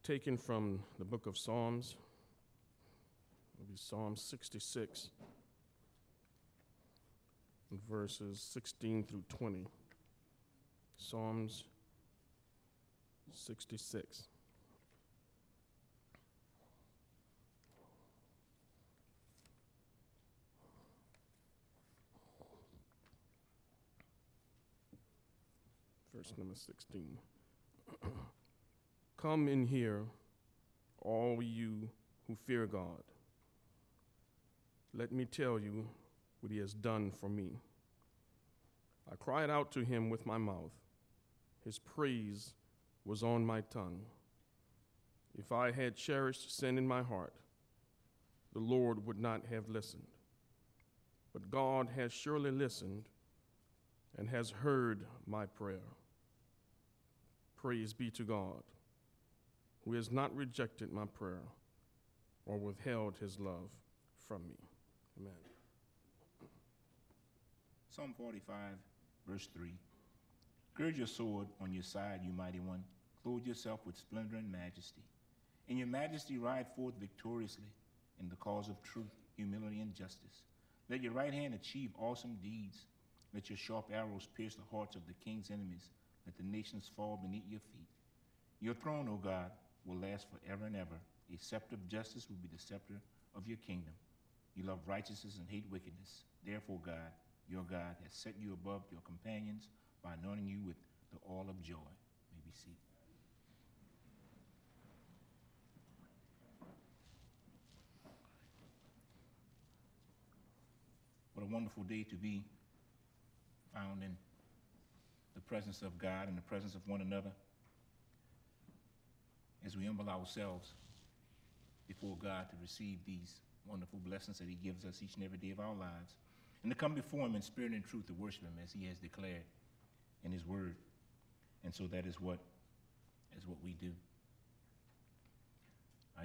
taken from the book of Psalms. It'll be Psalm 66, verses 16 through 20. Psalms 66. Verse number 16. Come in here, all you who fear God. Let me tell you what he has done for me. I cried out to him with my mouth. His praise was on my tongue. If I had cherished sin in my heart, the Lord would not have listened. But God has surely listened and has heard my prayer. Praise be to God, who has not rejected my prayer or withheld his love from me. Amen. Psalm 45, verse 3. Gird your sword on your side, you mighty one. Clothe yourself with splendor and majesty. In your majesty ride forth victoriously in the cause of truth, humility, and justice. Let your right hand achieve awesome deeds. Let your sharp arrows pierce the hearts of the king's enemies. Let the nations fall beneath your feet. Your throne, O God, will last forever and ever. A scepter of justice will be the scepter of your kingdom. You love righteousness and hate wickedness. Therefore, God, your God, has set you above your companions by anointing you with the oil of joy. You may be seated. What a wonderful day to be found in the presence of God and the presence of one another as we humble ourselves before God to receive these wonderful blessings that he gives us each and every day of our lives, and to come before him in spirit and truth to worship him as he has declared in his word. And so that is what we do. I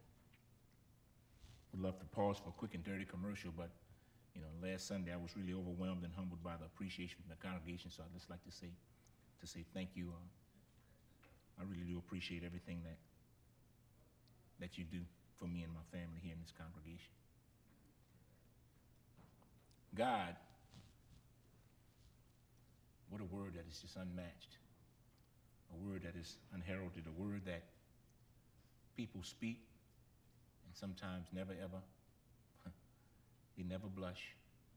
would love to pause for a quick and dirty commercial, but last Sunday I was really overwhelmed and humbled by the appreciation from the congregation. So I'd just like to say thank you. I really do appreciate everything that you do for me and my family here in this congregation. God, what a word that is just unmatched, a word that is unheralded, a word that people speak and sometimes never ever, they never blush.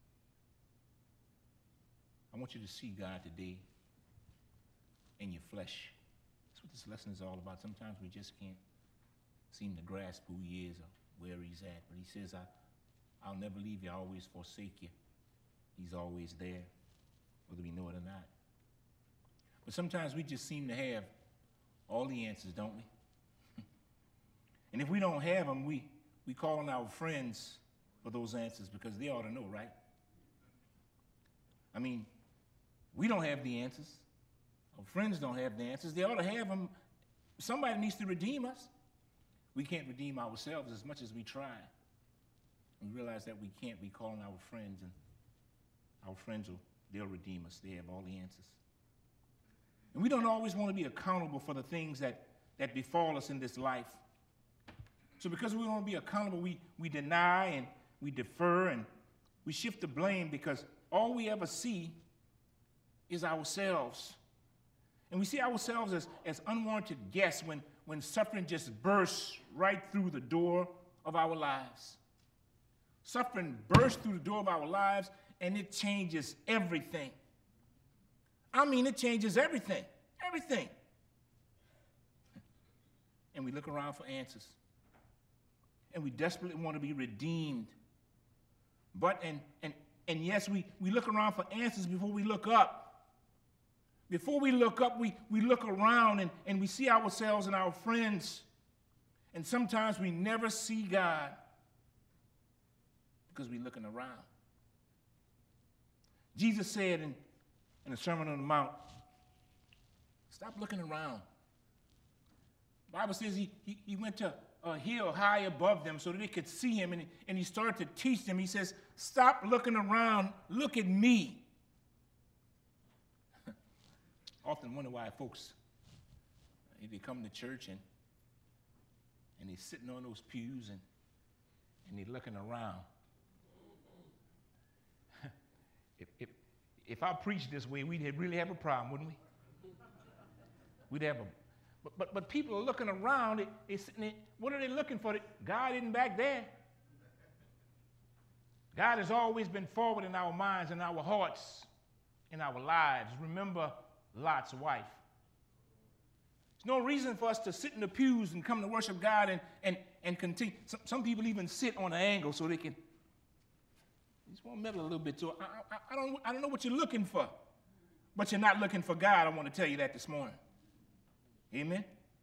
I want you to see God today in your flesh. That's what this lesson is all about. Sometimes we just can't seem to grasp who he is or where he's at. But he says, I'll never leave you, I'll always forsake you. He's always there, whether we know it or not. But sometimes we just seem to have all the answers, don't we? And if we don't have them, we call on our friends for those answers because they ought to know, right? I mean, we don't have the answers. Our friends don't have the answers. They ought to have them. Somebody needs to redeem us. We can't redeem ourselves as much as we try. We realize that we can't. We call on our friends, and our friends they'll redeem us. They have all the answers. And we don't always want to be accountable for the things that befall us in this life. So because we don't want to be accountable, we deny and we defer and we shift the blame because all we ever see is ourselves. And we see ourselves as unwanted guests when suffering just bursts right through the door of our lives. Suffering bursts through the door of our lives, and it changes everything. I mean, it changes everything. Everything. And we look around for answers. And we desperately want to be redeemed. But, and yes, we look around for answers before we look up. Before we look up, we look around and we see ourselves and our friends. And sometimes we never see God because we're looking around. Jesus said in the Sermon on the Mount, stop looking around. The Bible says he went to a hill high above them so that they could see him, and he started to teach them. He says, stop looking around, look at me. Often wonder why folks, they come to church and and they're sitting on those pews and they're looking around. If I preached this way, we'd really have a problem, wouldn't we? We'd have a, but people are looking around. They're sitting there, what are they looking for? God isn't back there. God has always been forward in our minds, in our hearts, in our lives. Remember Lot's wife. There's no reason for us to sit in the pews and come to worship God and continue. Some people even sit on an angle so they can. Just want to meddle a little bit. So I don't know what you're looking for, but you're not looking for God. I want to tell you that this morning. Amen.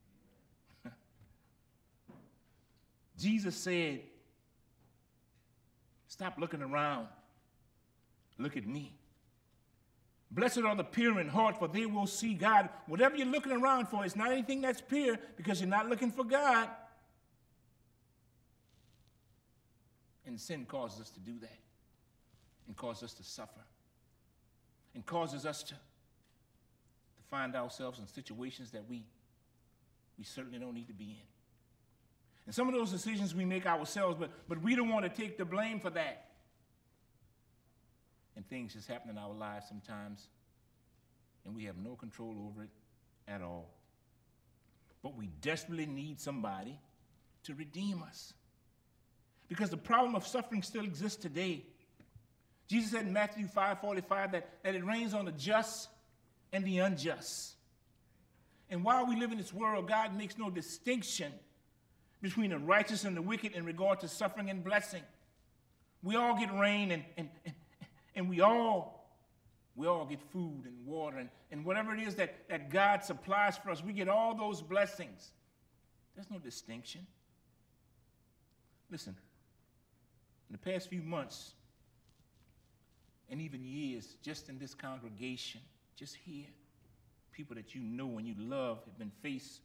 Jesus said, "Stop looking around. Look at me. Blessed are the pure in heart, for they will see God." Whatever you're looking around for, it's not anything that's pure because you're not looking for God. And sin causes us to do that, and causes us to suffer, and causes us to find ourselves in situations that we certainly don't need to be in. And some of those decisions we make ourselves, but we don't want to take the blame for that. And things just happen in our lives sometimes, and we have no control over it at all. But we desperately need somebody to redeem us, because the problem of suffering still exists today. Jesus said in Matthew 5:45 that it rains on the just and the unjust. And while we live in this world, God makes no distinction between the righteous and the wicked in regard to suffering and blessing. We all get rain and we all get food and water and whatever it is that God supplies for us. We get all those blessings. There's no distinction. Listen, in the past few months and even years, just in this congregation, just here, people that you know and you love have been faced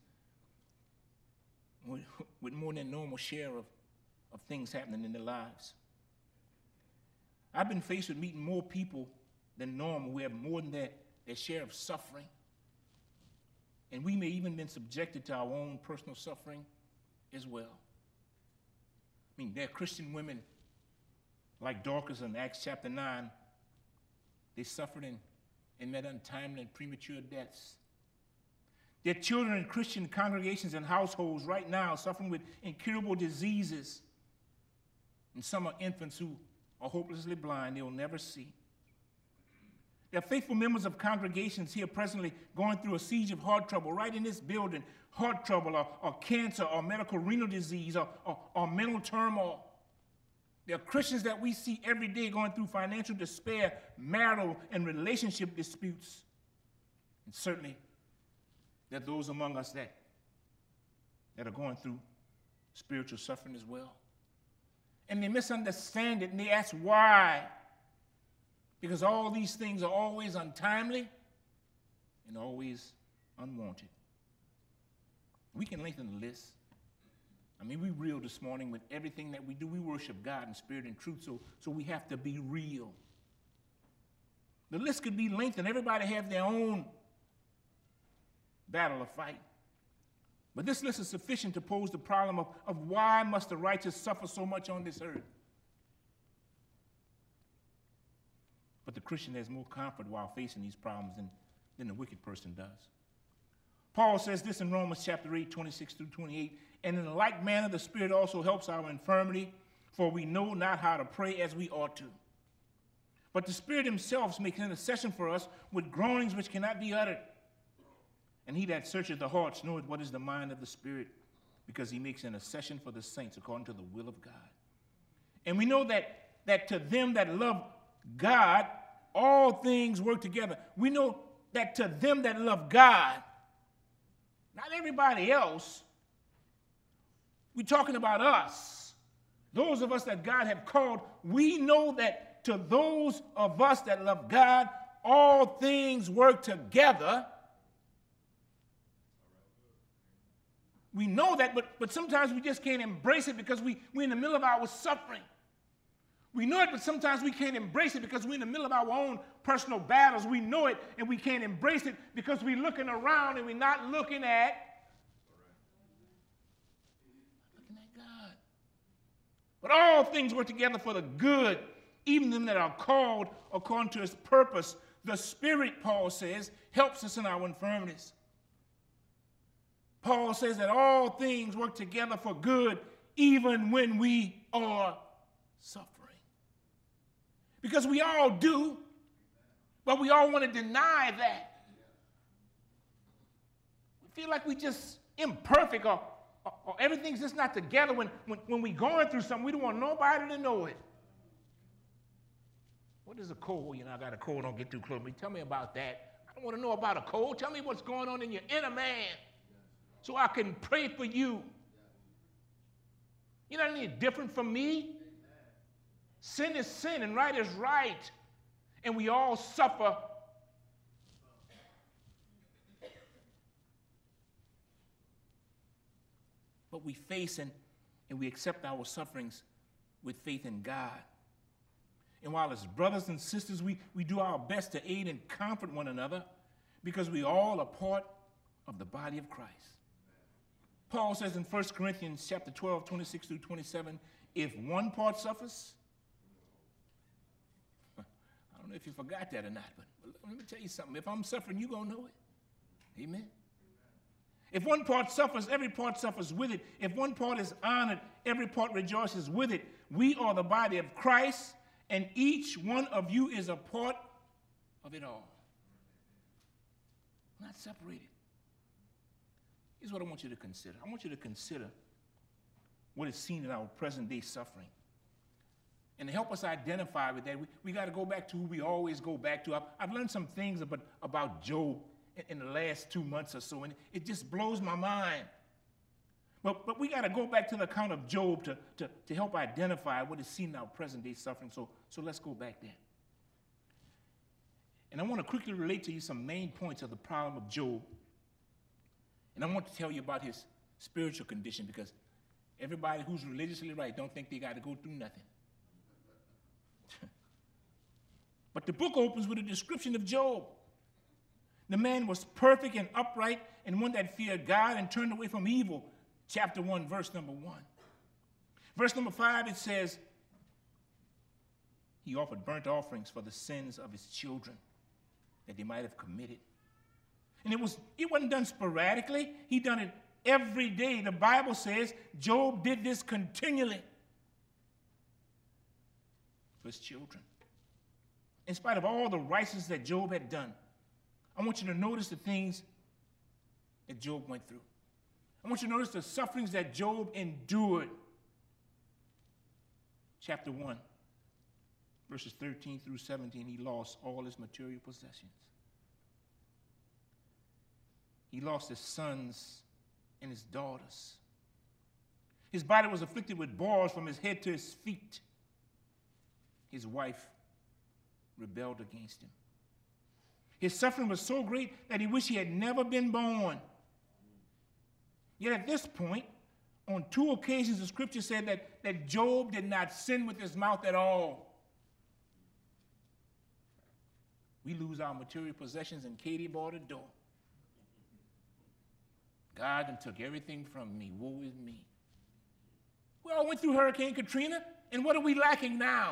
with more than normal share of things happening in their lives. I've been faced with meeting more people than normal who have more than their share of suffering. And we may even been subjected to our own personal suffering as well. I mean, there are Christian women like Dorcas in Acts chapter 9. They suffered and met untimely and premature deaths. There are children in Christian congregations and households right now suffering with incurable diseases. And some are infants who are hopelessly blind. They will never see. There are faithful members of congregations here presently going through a siege of heart trouble right in this building. Heart trouble or cancer or medical renal disease or mental turmoil. There are Christians that we see every day going through financial despair, marital and relationship disputes. And certainly, there are those among us that are going through spiritual suffering as well. And they misunderstand it and they ask why. Because all these things are always untimely and always unwanted. We can lengthen the list. I mean, we're real this morning with everything that we do. We worship God in spirit and truth, so we have to be real. The list could be lengthened. Everybody have their own battle to fight. But this list is sufficient to pose the problem of why must the righteous suffer so much on this earth? But the Christian has more comfort while facing these problems than the wicked person does. Paul says this in Romans chapter 8, 26 through 28. And in like manner, the Spirit also helps our infirmity, for we know not how to pray as we ought to. But the Spirit himself makes intercession for us with groanings which cannot be uttered. And he that searcheth the hearts knoweth what is the mind of the Spirit, because he makes intercession for the saints according to the will of God. And we know that to them that love God, all things work together. We know that to them that love God, not everybody else, we're talking about us. Those of us that God have called, we know that to those of us that love God, all things work together. We know that, but sometimes we just can't embrace it because we're in the middle of our suffering. We know it, but sometimes we can't embrace it because we're in the middle of our own personal battles. We know it, and we can't embrace it because we're looking around and we're not looking at But all things work together for the good, even them that are called according to his purpose. The Spirit, Paul says, helps us in our infirmities. Paul says that all things work together for good, even when we are suffering. Because we all do, but we all want to deny that. We feel like we just imperfect or everything's just not together. When we're going through something, we don't want nobody to know it. What is a cold? You know, I got a cold, don't get too close to me. Tell me about that. I don't want to know about a cold. Tell me what's going on in your inner man so I can pray for you. You're not any different from me. Sin is sin and right is right. And we all suffer. But we face and we accept our sufferings with faith in God. And while as brothers and sisters, we do our best to aid and comfort one another because we all are part of the body of Christ. Paul says in 1 Corinthians chapter 12, 26 through 27, if one part suffers, I don't know if you forgot that or not, but let me tell you something. If I'm suffering, you're going to know it. Amen. If one part suffers, every part suffers with it. If one part is honored, every part rejoices with it. We are the body of Christ, and each one of you is a part of it all. Not separated. Here's what I want you to consider. I want you to consider what is seen in our present day suffering. And to help us identify with that, we got to go back to who we always go back to. I've learned some things about Job in the last 2 months or so, and it just blows my mind. But we got to go back to the account of Job to help identify what is seen in our present day suffering. So let's go back there. And I want to quickly relate to you some main points of the problem of Job. And I want to tell you about his spiritual condition, because everybody who's religiously right don't think they got to go through nothing. But the book opens with a description of Job. The man was perfect and upright and one that feared God and turned away from evil. Chapter 1, verse number 1. Verse number 5, it says, he offered burnt offerings for the sins of his children that they might have committed. And it wasn't done sporadically. He done it every day. The Bible says Job did this continually for his children. In spite of all the righteousness that Job had done, I want you to notice the things that Job went through. I want you to notice the sufferings that Job endured. Chapter 1, verses 13 through 17, he lost all his material possessions. He lost his sons and his daughters. His body was afflicted with boils from his head to his feet. His wife rebelled against him. His suffering was so great that he wished he had never been born. Yet at this point, on 2 occasions, the scripture said that Job did not sin with his mouth at all. We lose our material possessions and Katie bought a door. God done took everything from me. Woe is me. We all went through Hurricane Katrina, and what are we lacking now?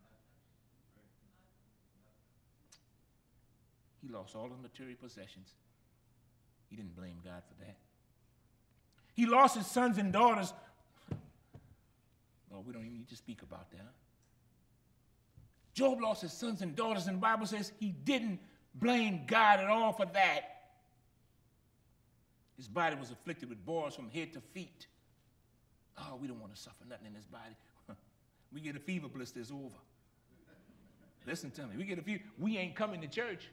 He lost all his material possessions. He didn't blame God for that. He lost his sons and daughters. Well, we don't even need to speak about that. Job lost his sons and daughters, and the Bible says he didn't blame God at all for that. His body was afflicted with boils from head to feet. Oh, we don't want to suffer nothing in this body. We get a fever blister, it's over. Listen to me. We get a fever, we ain't coming to church.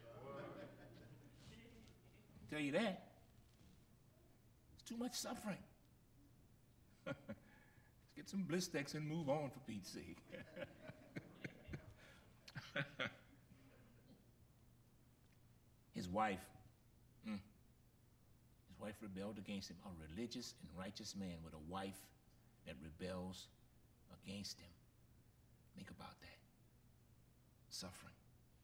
I'll tell you that. It's too much suffering. Let's get some Blistex and move on, for Pete's sake. His wife rebelled against him. A religious and righteous man with a wife that rebels against him. Think about that. Suffering.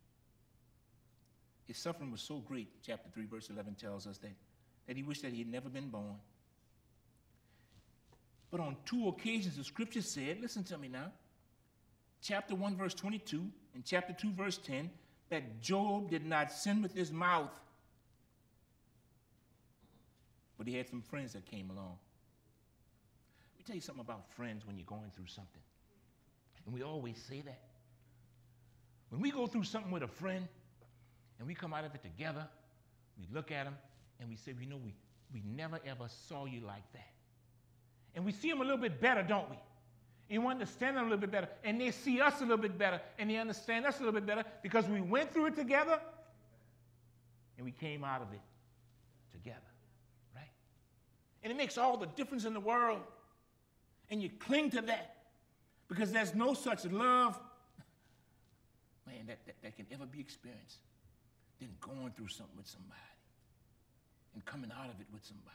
His suffering was so great, chapter 3, verse 11 tells us that he wished that he had never been born. But on 2 occasions, the scripture said, listen to me now, chapter 1, verse 22, and chapter 2, verse 10, that Job did not sin with his mouth, but he had some friends that came along. Let me tell you something about friends when you're going through something. And we always say that. When we go through something with a friend and we come out of it together, we look at them and we say, you know, we never ever saw you like that. And we see them a little bit better, don't we? And we understand them a little bit better. And they see us a little bit better. And they understand us a little bit better because we went through it together and we came out of it together. Right? And it makes all the difference in the world. And you cling to that because there's no such love, man, that can ever be experienced than going through something with somebody and coming out of it with somebody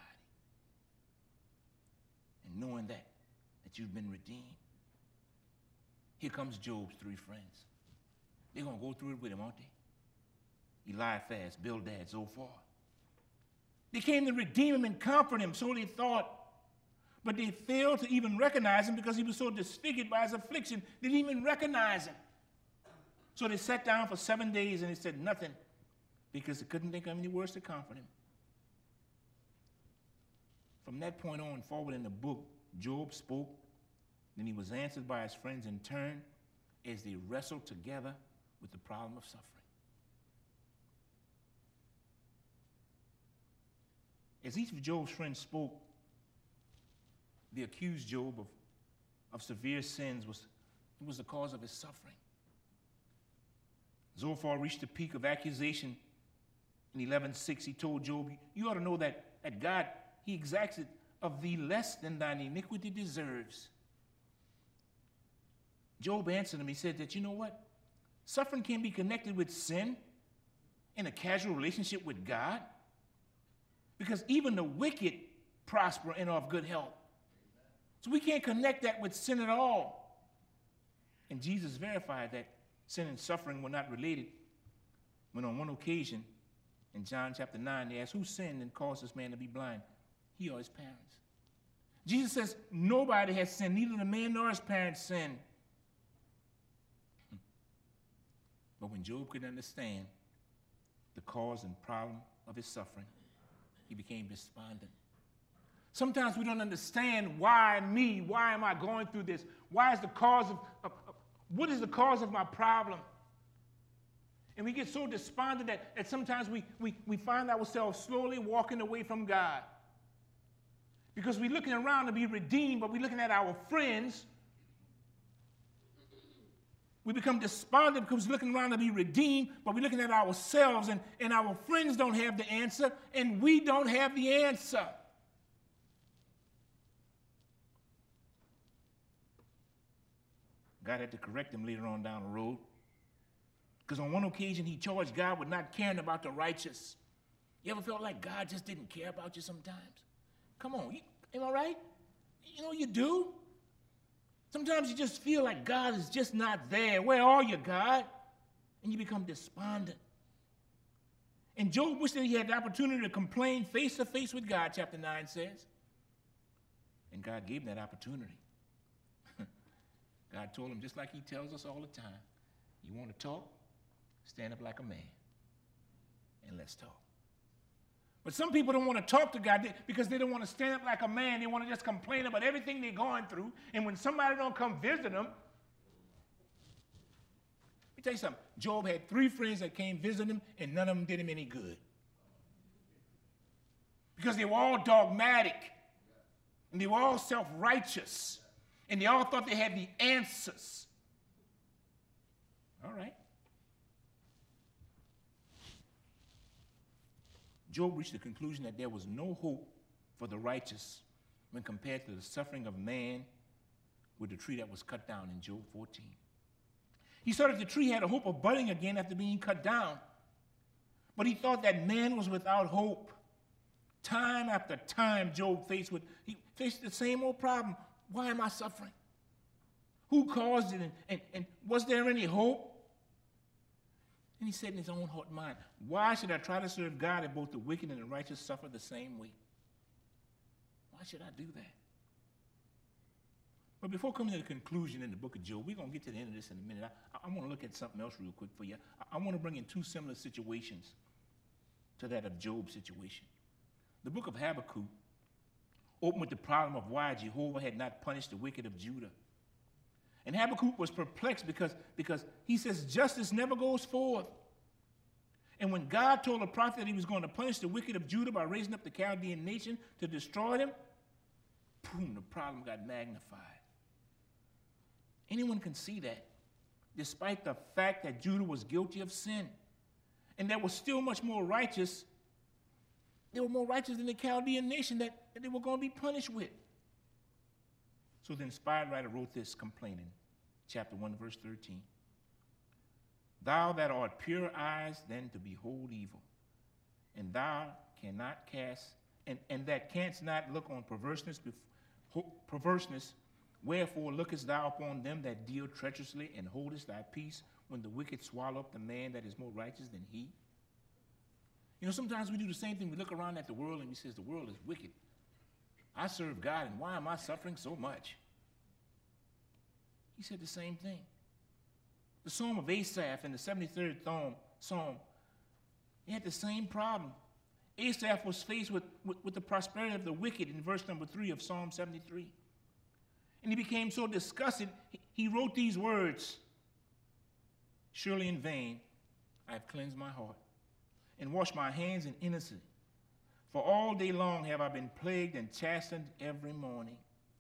and knowing that you've been redeemed. Here comes Job's 3 friends. They're going to go through it with him, aren't they? Eliphaz, Bildad, Zophar. They came to redeem him and comfort him, so they thought. But they failed to even recognize him because he was so disfigured by his affliction. They didn't even recognize him. So they sat down for 7 days and they said nothing because they couldn't think of any words to comfort him. From that point on forward in the book, Job spoke, then he was answered by his friends in turn as they wrestled together with the problem of suffering. As each of Job's friends spoke, they accused Job of severe sins. It was the cause of his suffering. Zophar reached the peak of accusation in 11:6. He told Job, you ought to know that God, he exacts it of thee less than thine iniquity deserves. Job answered him. He said that, you know what? Suffering can be connected with sin in a casual relationship with God because even the wicked prosper and are of good health. So we can't connect that with sin at all. And Jesus verified that sin and suffering were not related when on one occasion in John chapter 9, they asked, who sinned and caused this man to be blind? He or his parents. Jesus says nobody has sinned, neither the man nor his parents sinned. But when Job could understand the cause and problem of his suffering, he became despondent. Sometimes we don't understand why me, why am I going through this? Why is the cause what is the cause of my problem? And we get so despondent that sometimes we find ourselves slowly walking away from God. Because we're looking around to be redeemed, but we're looking at our friends. We become despondent because we're looking around to be redeemed, but we're looking at ourselves, and our friends don't have the answer, and we don't have the answer. God had to correct him later on down the road. Because on one occasion, he charged God with not caring about the righteous. You ever felt like God just didn't care about you sometimes? Come on, am I right? You know, you do. Sometimes you just feel like God is just not there. Where are you, God? And you become despondent. And Job wished that he had the opportunity to complain face to face with God, chapter 9 says. And God gave him that opportunity. God told him, just like he tells us all the time, you want to talk? Stand up like a man and let's talk. But some people don't want to talk to God because they don't want to stand up like a man. They want to just complain about everything they're going through. And when somebody don't come visit them, let me tell you something. Job had 3 friends that came visit him, and none of them did him any good. Because they were all dogmatic, and they were all self-righteous, and they all thought they had the answers. All right. Job reached the conclusion that there was no hope for the righteous when compared to the suffering of man with the tree that was cut down in Job 14. He saw that the tree had a hope of budding again after being cut down, but he thought that man was without hope. Time after time, Job faced the same old problem. Why am I suffering? Who caused it, and was there any hope? And he said in his own heart and mind, why should I try to serve God if both the wicked and the righteous suffer the same way? Why should I do that? But before coming to the conclusion in the book of Job, we're going to get to the end of this in a minute. I want to look at something else real quick for you. I want to bring in two similar situations to that of Job's situation. The book of Habakkuk opened with the problem of why Jehovah had not punished the wicked of Judah. And Habakkuk was perplexed because he says justice never goes forth. And when God told the prophet that he was going to punish the wicked of Judah by raising up the Chaldean nation to destroy them, boom, the problem got magnified. Anyone can see that, despite the fact that Judah was guilty of sin. And they were still much more righteous. They were more righteous than the Chaldean nation that they were going to be punished with. So the inspired writer wrote this, complaining, chapter 1, verse 13. Thou that art pure eyes then to behold evil, and thou cannot cast, and that canst not look on perverseness, wherefore lookest thou upon them that deal treacherously, and holdest thy peace when the wicked swallow up the man that is more righteous than he? You know, sometimes we do the same thing. We look around at the world and we say, the world is wicked. I serve God, and why am I suffering so much? He said the same thing. The Psalm of Asaph in the 73rd Psalm, he had the same problem. Asaph was faced with the prosperity of the wicked in verse number 3 of Psalm 73. And he became so disgusted, he wrote these words, surely in vain I have cleansed my heart and washed my hands in innocence. For all day long have I been plagued and chastened every morning.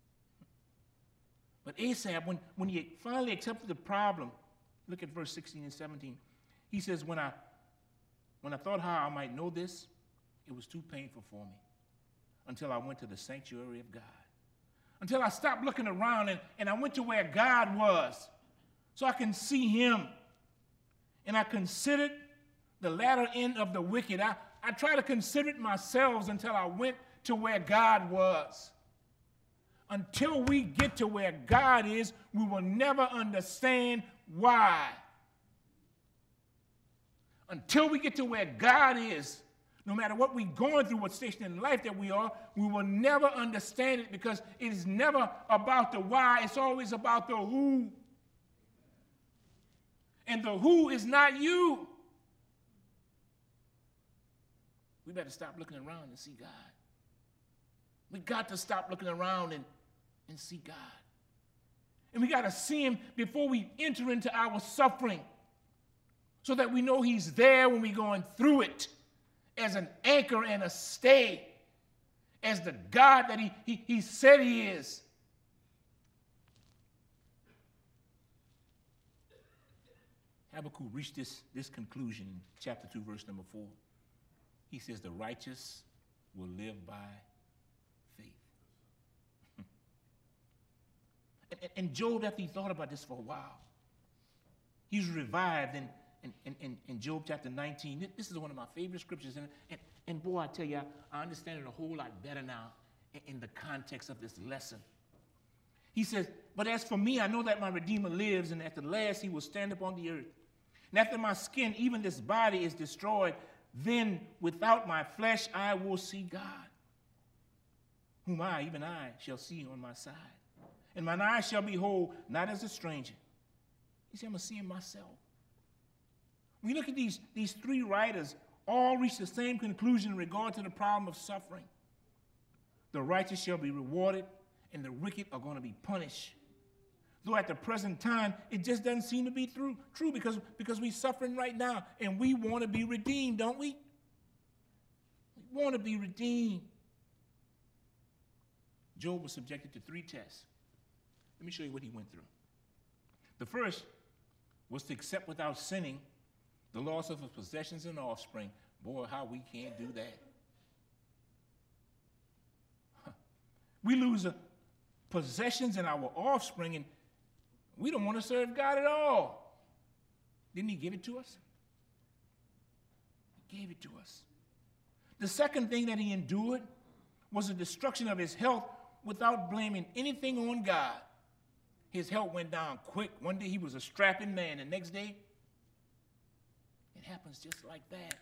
But Asaph, when he finally accepted the problem, look at verse 16 and 17. He says, when I thought how I might know this, it was too painful for me until I went to the sanctuary of God. Until I stopped looking around and I went to where God was so I can see him. And I considered the latter end of the wicked. I tried to consider it myself until I went to where God was. Until we get to where God is, we will never understand why. Until we get to where God is, no matter what we're going through, what station in life that we are, we will never understand it because it is never about the why. It's always about the who. And the who is not you. We better stop looking around and see God. We got to stop looking around and see God. And we got to see him before we enter into our suffering so that we know he's there when we're going through it as an anchor and a stay, as the God that he said he is. Habakkuk reached this conclusion in chapter 2, verse number 4. He says, the righteous will live by faith. And Job, after he thought about this for a while, he's revived in Job chapter 19. This is one of my favorite scriptures. And boy, I tell you, I understand it a whole lot better now in the context of this lesson. He says, but as for me, I know that my Redeemer lives, and at the last he will stand upon the earth. And after my skin, even this body is destroyed, then without my flesh I will see God, whom even I, shall see on my side. And mine eyes shall behold, not as a stranger. He said, I'm going to see him myself. When you look at these three writers, all reach the same conclusion in regard to the problem of suffering. The righteous shall be rewarded, and the wicked are going to be punished. Though at the present time, it just doesn't seem to be true because we're suffering right now, and we want to be redeemed, don't we? We want to be redeemed. Job was subjected to 3 tests. Let me show you what he went through. The first was to accept without sinning the loss of his possessions and offspring. Boy, how we can't do that. We lose possessions and our offspring, and we don't want to serve God at all. Didn't he give it to us? He gave it to us. The second thing that he endured was the destruction of his health without blaming anything on God. His health went down quick. One day he was a strapping man. The next day, it happens just like that.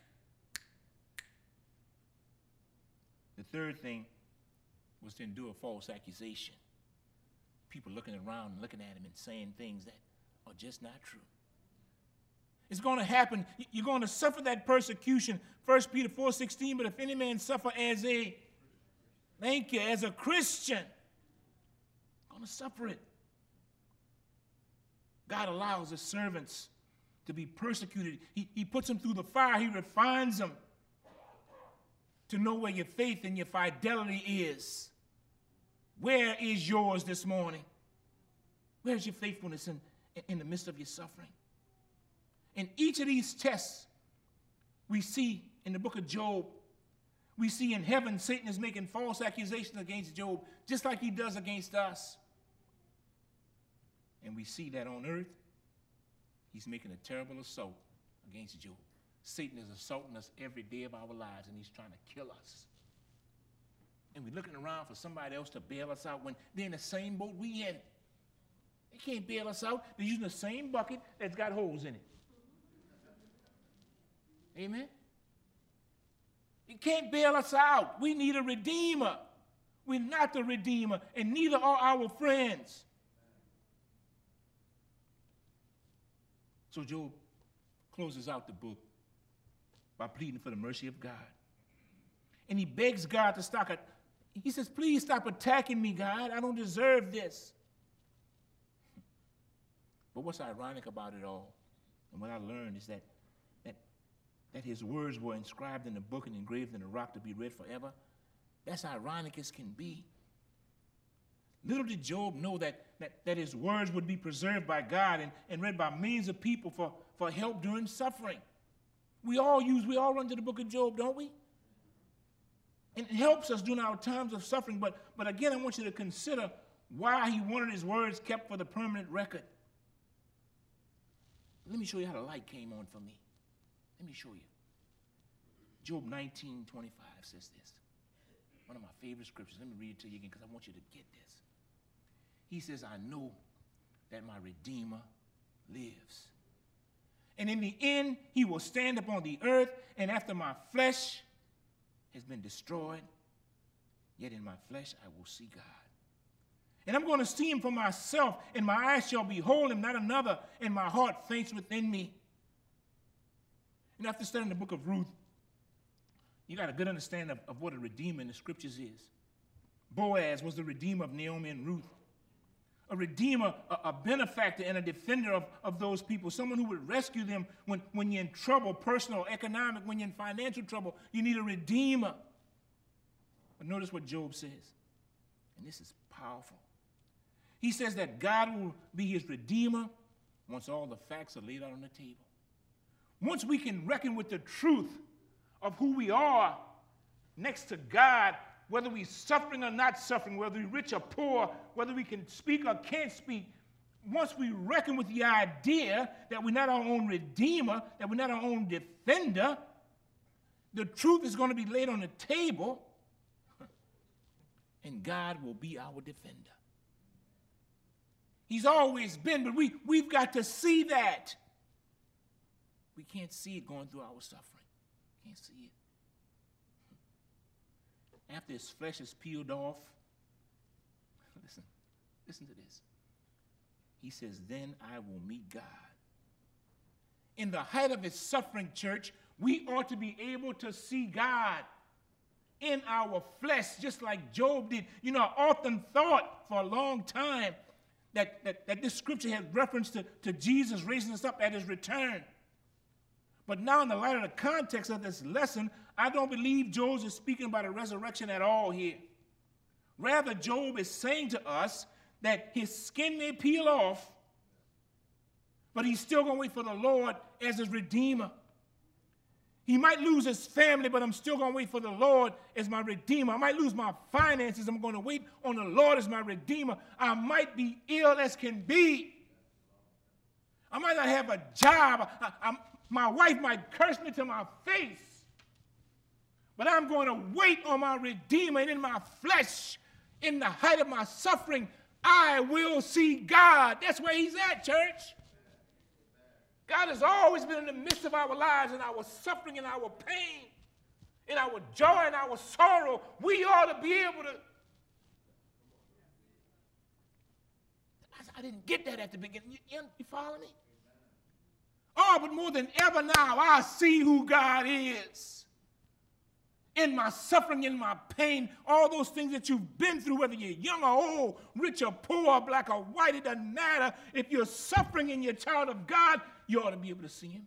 The third thing was to endure false accusation. people looking around and looking at him and saying things that are just not true. It's going to happen. You're going to suffer that persecution. 1 Peter 4:16, but if any man suffer as a Christian, going to suffer it. God allows his servants to be persecuted. He puts them through the fire. He refines them to know where your faith and your fidelity is. Where is yours this morning? Where's your faithfulness in the midst of your suffering? In each of these tests, we see in the book of Job, we see in heaven Satan is making false accusations against Job, just like he does against us. And we see that on earth, he's making a terrible assault against Job. Satan is assaulting us every day of our lives, and he's trying to kill us. And we're looking around for somebody else to bail us out when they're in the same boat we in. They can't bail us out. They're using the same bucket that's got holes in it. Amen? You can't bail us out. We need a redeemer. We're not the redeemer, and neither are our friends. So Job closes out the book by pleading for the mercy of God. And he begs God to stop it. He says, please stop attacking me, God. I don't deserve this. But what's ironic about it all, and what I learned, is that his words were inscribed in the book and engraved in the rock to be read forever. That's ironic as can be. Little did Job know that his words would be preserved by God and read by millions of people for help during suffering. We all run to the book of Job, don't we? And it helps us during our times of suffering. But again, I want you to consider why he wanted his words kept for the permanent record. Let me show you how the light came on for me. Let me show you. Job 19:25 says this. One of my favorite scriptures. Let me read it to you again because I want you to get this. He says, I know that my Redeemer lives. And in the end, he will stand upon the earth, and after my flesh has been destroyed, yet in my flesh I will see God. And I'm going to see him for myself, and my eyes shall behold him, not another, and my heart faints within me. And after studying the book of Ruth, you got a good understanding of what a redeemer in the scriptures is. Boaz was the redeemer of Naomi and Ruth. A redeemer, a benefactor, and a defender of those people. Someone who would rescue them when you're in trouble, personal, economic, when you're in financial trouble. You need a redeemer. But notice what Job says. And this is powerful. He says that God will be his redeemer once all the facts are laid out on the table. Once we can reckon with the truth of who we are next to God, whether we're suffering or not suffering, whether we're rich or poor, whether we can speak or can't speak, once we reckon with the idea that we're not our own redeemer, that we're not our own defender, the truth is going to be laid on the table, and God will be our defender. He's always been, but we've got to see that. We can't see it going through our suffering. Can't see it. After his flesh is peeled off, listen to this. He says, then I will meet God. In the height of his suffering, church, we ought to be able to see God in our flesh, just like Job did. You know, I often thought for a long time that this scripture had reference to Jesus raising us up at his return. But now in the light of the context of this lesson, I don't believe Job is speaking about a resurrection at all here. Rather, Job is saying to us that his skin may peel off, but he's still going to wait for the Lord as his Redeemer. He might lose his family, but I'm still going to wait for the Lord as my Redeemer. I might lose my finances. I'm going to wait on the Lord as my Redeemer. I might be ill as can be. I might not have a job. My wife might curse me to my face. But I'm going to wait on my Redeemer, and in my flesh, in the height of my suffering, I will see God. That's where he's at, church. God has always been in the midst of our lives, in our suffering, in our pain, in our joy, in our sorrow. We ought to be able to I didn't get that at the beginning. You follow me? Oh, but more than ever now, I see who God is. In my suffering, in my pain, all those things that you've been through, whether you're young or old, rich or poor, black or white, it doesn't matter. If you're suffering and you're a child of God, you ought to be able to see him.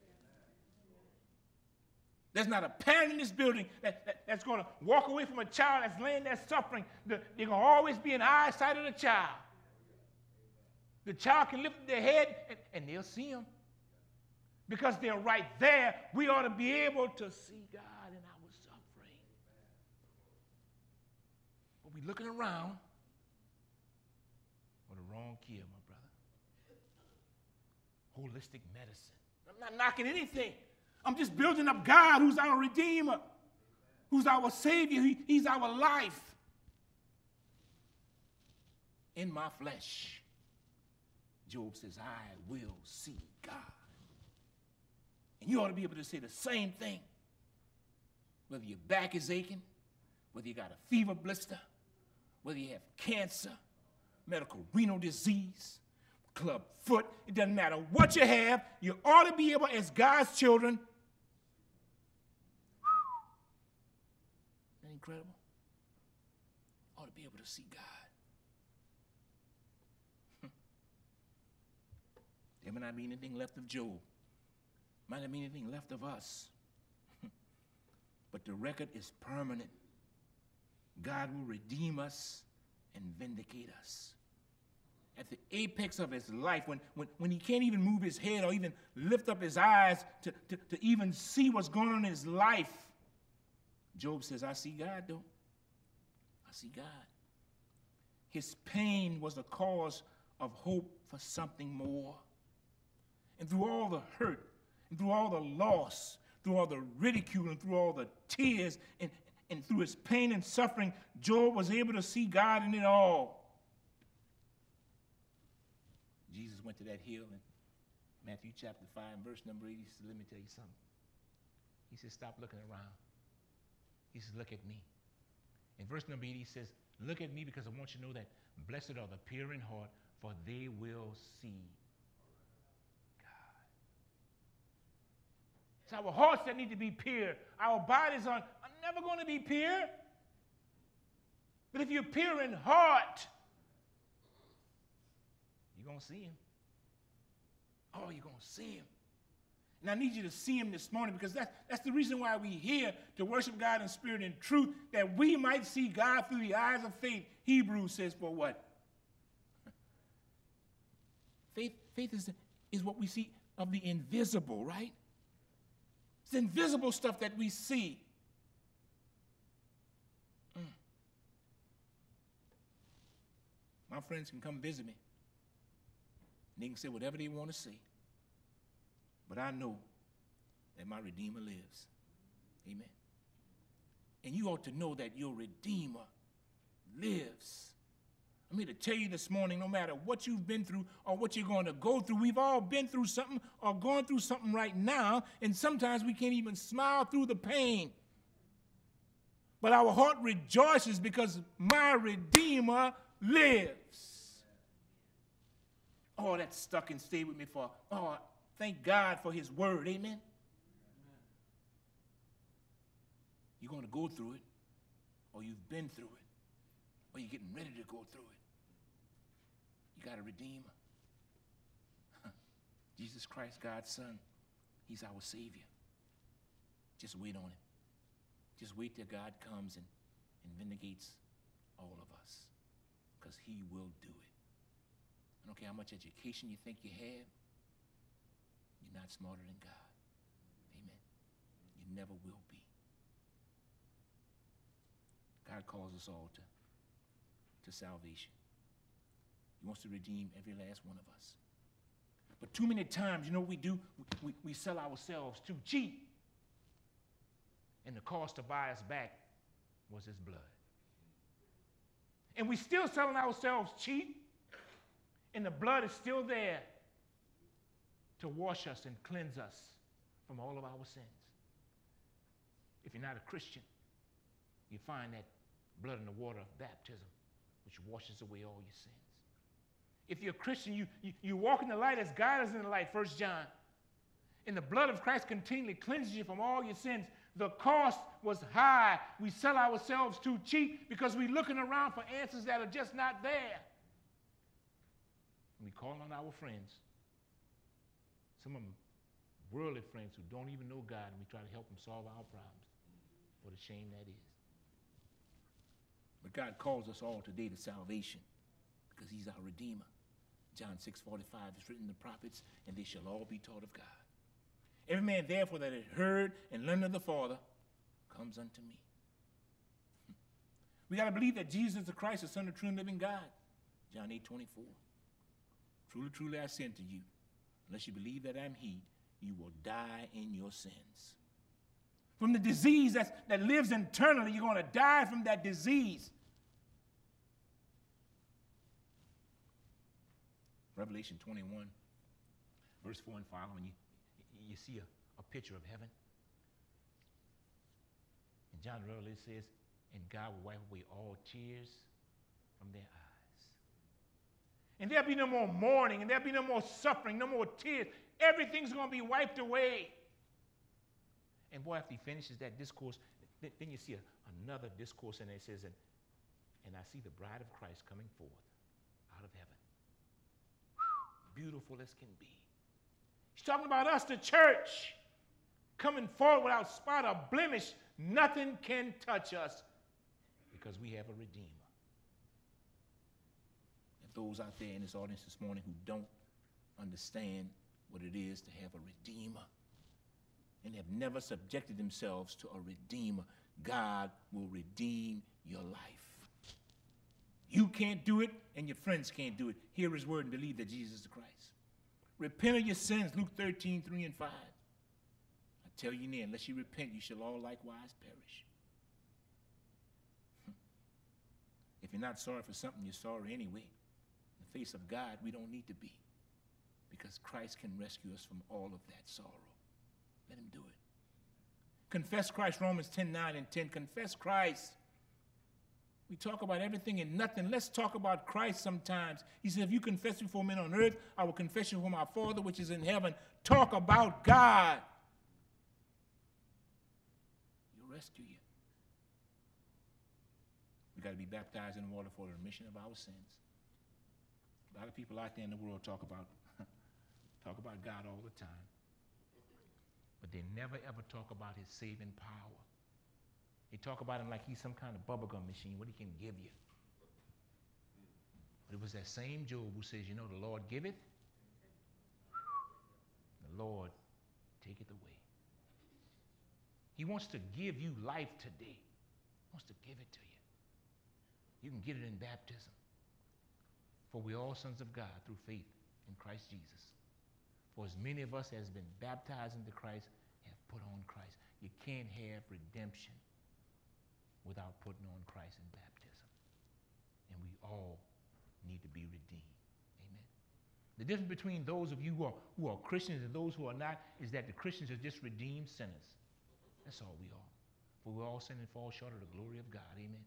There's not a parent in this building that's going to walk away from a child that's laying there suffering. They're going to always be in eyesight of the child. The child can lift their head and they'll see him. Because they're right there, we ought to be able to see God in our suffering. But we're looking around with the wrong cure, my brother. Holistic medicine. I'm not knocking anything. I'm just building up God, who's our Redeemer, who's our Savior. He's our life. In my flesh, Job says, I will see God. And you ought to be able to say the same thing. Whether your back is aching, whether you got a fever blister, whether you have cancer, medical renal disease, club foot, it doesn't matter what you have, you ought to be able, as God's children, isn't that incredible? Ought to be able to see God. There may not be anything left of Job. Might not be anything left of us. But the record is permanent. God will redeem us and vindicate us. At the apex of his life, when he can't even move his head or even lift up his eyes to even see what's going on in his life, Job says, I see God, though. I see God. His pain was the cause of hope for something more. And through all the hurt, and through all the loss, through all the ridicule, and through all the tears, and through his pain and suffering, Job was able to see God in it all. Jesus went to that hill in Matthew chapter 5, verse number 8. He said, let me tell you something. He said, stop looking around. He says, look at me. In verse number 8, he says, look at me because I want you to know that blessed are the pure in heart, for they will see God. It's our hearts that need to be pure. Our bodies are never going to be pure. But if you're pure in heart, you're going to see him. Oh, you're going to see him. And I need you to see him this morning because that's the reason why we're here, to worship God in spirit and truth, that we might see God through the eyes of faith. Hebrews says for what? Faith is what we see of the invisible, right? It's the invisible stuff that we see. My friends can come visit me. And they can say whatever they want to say. But I know that my Redeemer lives. Amen. And you ought to know that your Redeemer lives. I'm here to tell you this morning, no matter what you've been through or what you're going to go through, we've all been through something or going through something right now, and sometimes we can't even smile through the pain. But our heart rejoices because my Redeemer lives. Oh, that's stuck and stayed with me for, thank God for his word. Amen? You're going to go through it, or you've been through it, or you're getting ready to go through it. You got a Redeemer. Jesus Christ, God's Son. He's our Savior. Just wait on him. Just wait till God comes and vindicates all of us, because he will do it. I don't care how much education you think you have, you're not smarter than God. Amen. You never will be. God calls us all to salvation. He wants to redeem every last one of us. But too many times, you know what we do? We sell ourselves too cheap. And the cost to buy us back was his blood. And we're still selling ourselves cheap, and the blood is still there to wash us and cleanse us from all of our sins. If you're not a Christian, you find that blood in the water of baptism, which washes away all your sins. If you're a Christian, you walk in the light as God is in the light, 1 John. And the blood of Christ continually cleanses you from all your sins. The cost was high. We sell ourselves too cheap because we're looking around for answers that are just not there. We call on our friends, some of them worldly friends who don't even know God, and we try to help them solve our problems. What a shame that is. But God calls us all today to salvation because he's our Redeemer. John 6:45 is written in the prophets, and they shall all be taught of God. Every man, therefore, that has heard and learned of the Father comes unto me. We got to believe that Jesus is the Christ, the Son of the true and living God. John 8:24. Truly, truly, I say unto you, unless you believe that I'm he, you will die in your sins. From the disease that lives internally, you're going to die from that disease. Revelation 21, verse 4 and following, you see a picture of heaven. And John Revelation says, and God will wipe away all tears from their eyes. And there'll be no more mourning, and there'll be no more suffering, no more tears. Everything's going to be wiped away. And boy, after he finishes that discourse, then you see another discourse, and it says, and I see the bride of Christ coming forth out of heaven. Beautiful as can be. He's talking about us, the church, coming forward without spot or blemish. Nothing can touch us because we have a Redeemer. And those out there in this audience this morning who don't understand what it is to have a Redeemer and have never subjected themselves to a Redeemer, God will redeem your life. You can't do it, and your friends can't do it. Hear his word and believe that Jesus is the Christ. Repent of your sins, Luke 13:3 and 5. I tell you now, unless you repent, you shall all likewise perish. If you're not sorry for something, you're sorry anyway. In the face of God, we don't need to be, because Christ can rescue us from all of that sorrow. Let him do it. Confess Christ, Romans 10:9 and 10. Confess Christ. We talk about everything and nothing. Let's talk about Christ sometimes. He said, if you confess before men on earth, I will confess you before my Father which is in heaven. Talk about God. He'll rescue you. We got to be baptized in water for the remission of our sins. A lot of people out there in the world talk about God all the time. But they never ever talk about his saving power. They talk about him like he's some kind of bubblegum machine, what he can give you. But it was that same Job who says, the Lord giveth, the Lord taketh away. He wants to give you life today. He wants to give it to you. You can get it in baptism. For we are all sons of God through faith in Christ Jesus. For as many of us as been baptized into Christ have put on Christ. You can't have redemption without putting on Christ in baptism. And we all need to be redeemed. Amen. The difference between those of you who are Christians and those who are not is that the Christians are just redeemed sinners. That's all we are. For we all sin and fall short of the glory of God. Amen.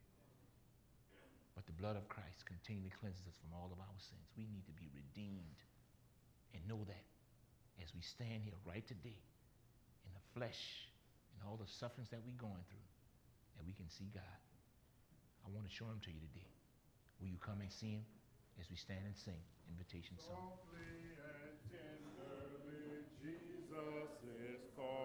But the blood of Christ continually cleanses us from all of our sins. We need to be redeemed and know that as we stand here right today in the flesh and all the sufferings that we're going through, and we can see God. I want to show him to you today. Will you come and see him as we stand and sing invitation song?